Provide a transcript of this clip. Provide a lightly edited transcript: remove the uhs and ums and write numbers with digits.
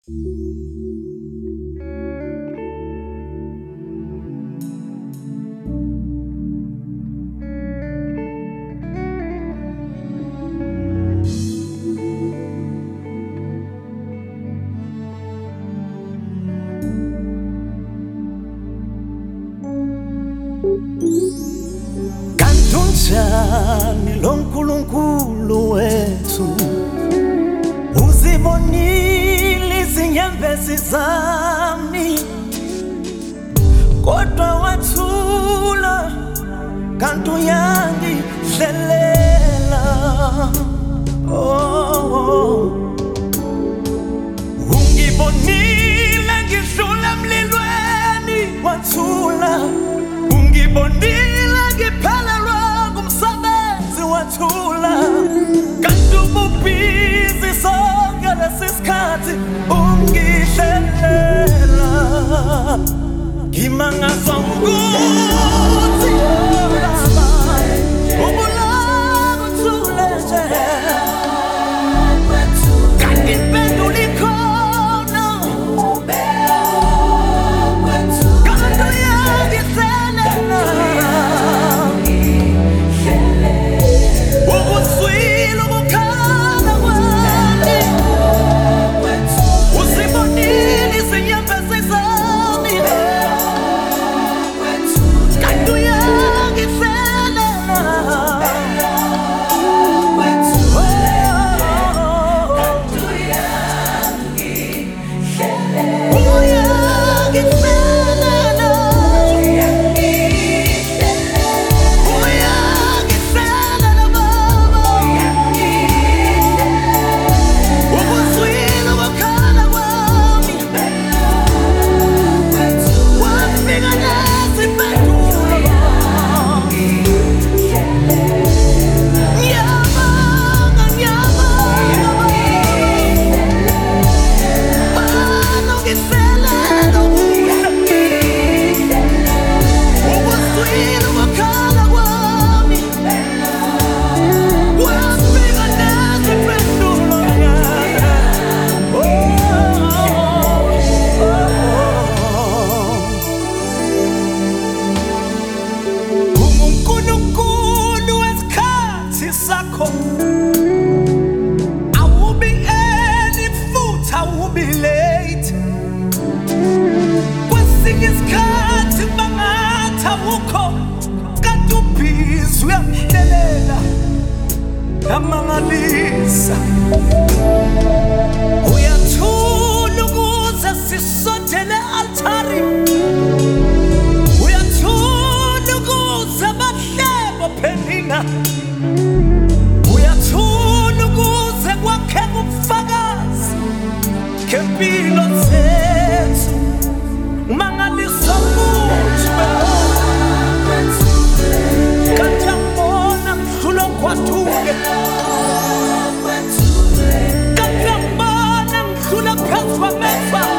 Kantunjani lo nkulunkulu wethu uzibonile izinyembezi zami kodwa wathula kanti uyangihlelela ungibonile ngidlula emlilweni wathula ungibonile ngiphelelwa ngumsebenzi wathula kanti ububhizi sonke lesisikhathi ungihlelela ngimangazwa ukuthi ubulaka uthule nje kanti impendulo ikhona kanti uyangihlelela ukuswile ukukhala kwami uzibonile izinyembezi zami kanti uyangihlelela Yamangalisa uyathula ukuze sisondele altari uyathula ukuze abahlebo pheninga uyathula ukuze kwakheka ubufakazi kempilo zethu mangalisa ukuthi kanti angibona ngidlula kwathule kanti angibona ngidlula phezu kwameva